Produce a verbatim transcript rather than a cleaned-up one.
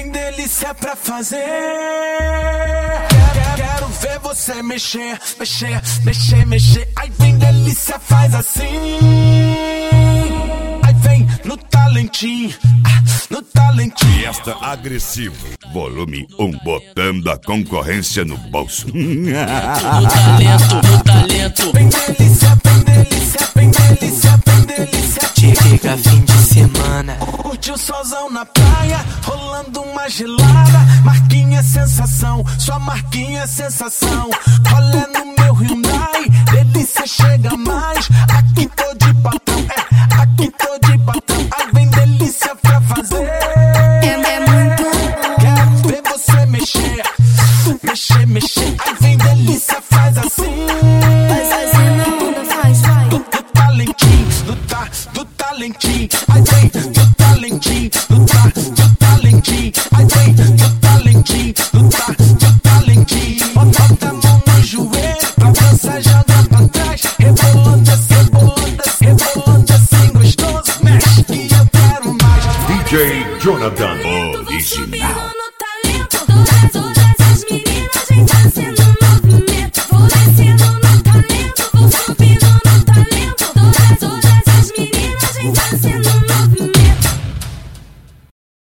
Vem delícia pra fazer. Quero, quero ver você mexer, mexer, mexer, mexer. Ai, vem delícia, faz assim. Ai, vem no talentinho, ah, no talentinho. Fiesta agressivo, volume um, botando a concorrência no bolso. No talento, no talento. Vem delícia, vem delícia, vem delícia, vem delícia. Chega fim de semana, curte o solzão na praia, rolando uma gelada. Marquinha é sensação, sua marquinha é sensação. Olha no meu Hyundai, delícia chega mais. Aqui tô de batom, é, aqui tô de batom. Ai, vem delícia pra fazer. É, é muito bom. Quero ver você mexer, mexer, mexer. Ai, vem delícia, faz assim. Vai fazendo a onda, faz, vai. Do, do talentinho, do tá, do talentinho. Ai, vem do talentinho, do tá, do talentinho. Ai, vem do talentinho, do tá, do talentinho. Bota a mão no joelho, pra dançar, joga pra trás. Rebolando assim, rebolando assim, rebolando assim, gostoso. Mexe que eu quero mais. D J Jonathan, original. No talento,